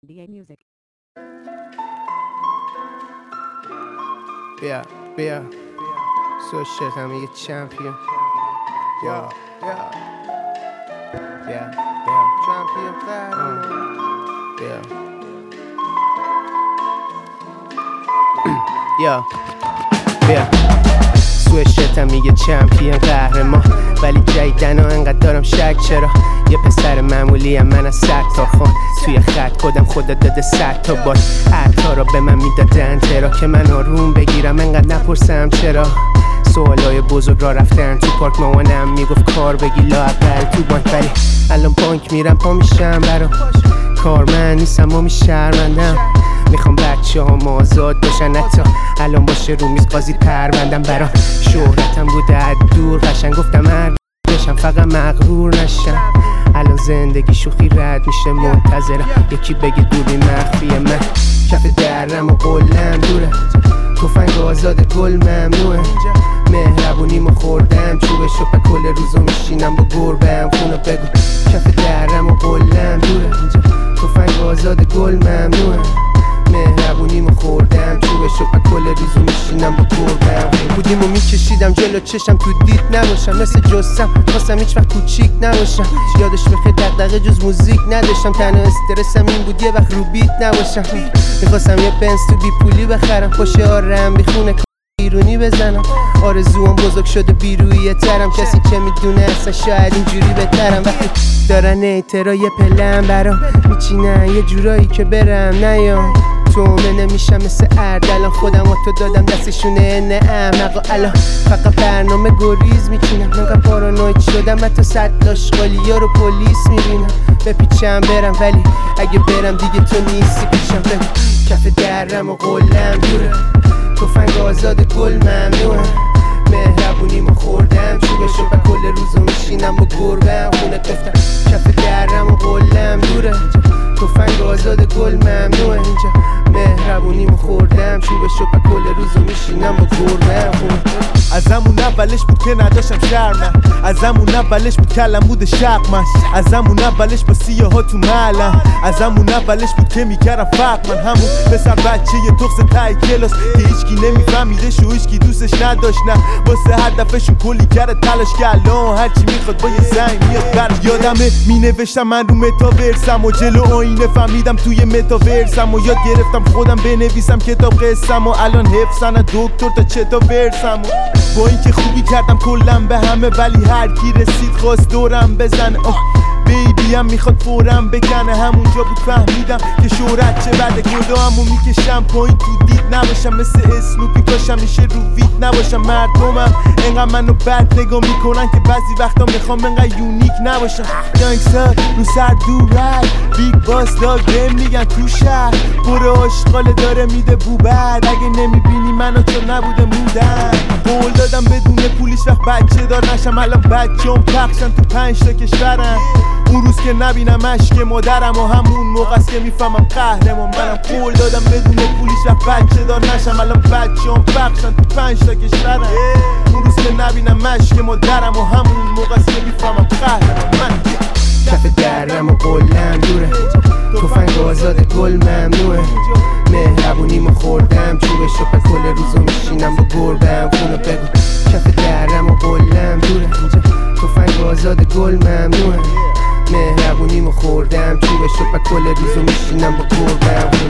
DA Music. Yeah. So shit, I'm a champion. Yeah. Champion سوشتم میگه چمپیون قهرمان، ولی جیدن و انقدر دارم شک. چرا یه پسر معمولی هم من از 100 تا خون توی خط کدم خدا داده 100 تا بار عطا را به من میدادن ترا که من آروم بگیرم انقدر نپرسم چرا. سوالای بزرگ را رفتن تو پارک، مامانم میگفت کار بگی لااقل تو بانک، ولی الان بانک میرم پا میشم برام کارمند نیستم و میشرمندم. میخوام بچه ها آزاد باشن، حتی الان باشه رو میز قاضی پروندم برام. شهرتم بوده از دور قشنگ گفتم هر بشم فقط مغرور نشم. الان زندگی شوخی رد میشه منتظرم یکی بگه دوری مخفی من. کف درم و قلم دوره، تفنگ آزاد گل ممنوعه. مهربونیمو خوردم چوبشو به کل روزو میشینم با گربم. خونو بگو کف درم و قلم دوره، تفنگ آزاد گل ممنوعه. مهربونیمو خوردم چوبشو به کل روزو میشینم با گربم. بودیمو میکشیدم جلو چشم تو دید نباشم، مثل جسم خواستم هیچ وقت کوچیک نباشم. یادش بخیر دغدغه جز موزیک نداشتم، تنها استرسم این بود یه وقت رو بیت نباشم. میخواستم یه بنز تو بی پولی بخرم، پشت آرم بیخونه بیرونی بزنم. آرزوام بزرگ شده بیرویه ترم، کسی چه میدونه اصلا شاید اینجوری بهترم. وقتی دارن ایترا یه پلن برام میچینن یه جورایی که برم نیام تومه نمیشم مثل اردلان. خودم و تو دادم دستشونه نه احمقا، الان فقط برنامه گریز میچینم. انقدر پارانوید شدم حتی سطل آشغالی ها رو پلیس میبینم. بپیچم برم ولی اگه برم دیگه تو نیستی پیشم. بگو کف درم و قلم دوره، تفنگ آزاد گل ممنوعه. مهربونیمو خوردم چوبشو به کل روزو میشینم با گربم. خونه گفتم کف درم و قلم دوره، تفنگ آزاد گل ممنوعه. اینجا مهربونیمو خوردم چوبشو به کل روزو میشینم با گربم. از همون اولش بود که نداشتم شرم، از همون اولش بود کلم بود شقمش، از همون اولش با سیاه ها تو معلم، از همون اولش بود که میکردم فرق من. همون پسر بچه یه تخص تای کلاس که هیچکی نمیفهمیدش و هیچکی دوستش نداشت، نه واسه هدفشون کلی کرد تلاش کرد. هرچی میخواد با یه زنگ میاد برش. یادمه مینوشتم من رو متاورسم و جلو آینه فهمیدم توی متاورسم و یاد گرفتم خودم بنویسم کتاب قصم و الان حفظن دکتر تا چتا ورسم. با اینکه خوبی کردم کلم به همه ولی هر کی رسید خواست دورم بزنه. بیبی هم میخواد فورم بکنه، همونجا بود فهمیدم که شهرت چه بده. گلامو میکشم پایین تو دید نباشم، مثل اسنوپی کاشم میشه رو وید نباشم. مردمم انقدر منو بد نگاه میکنن که بعضی وقتا میخوام انقدر یونیک نباشم. گنگستر رو سر دورل بیگ باس داگم میگن تو شهر برو آشغاله داره میده بوبر. اگه نمیبینی منو چون نبوده مودن، قول دادم بدون پولیش وقت بچه دار نشم. الان بچه‌ام پخشن تو 5 تا کشورن. اون روز که نبینم اشک مادرم و همون موقع است که میفهمم قهرمان منم. قول دادم بدون پولیش وقت بچه دار نشم. الان بچه‌ام پخشن تو 5 تا کشورن. اون روز که نبینم اشک مادرم و همون موقع است که میفهمم قهرمان من. کف درم و قلم دوره، تفنگ آزاد گل ممنوعه. مهربونیمو خوردم چوبشو به کل روزو میشینم با گربم. خونو بگو کف درم و قلم دوره، تفنگ آزاد گل ممنوعه. مهربونیمو خوردم چوبشو به کل روزو میشینم با گربم.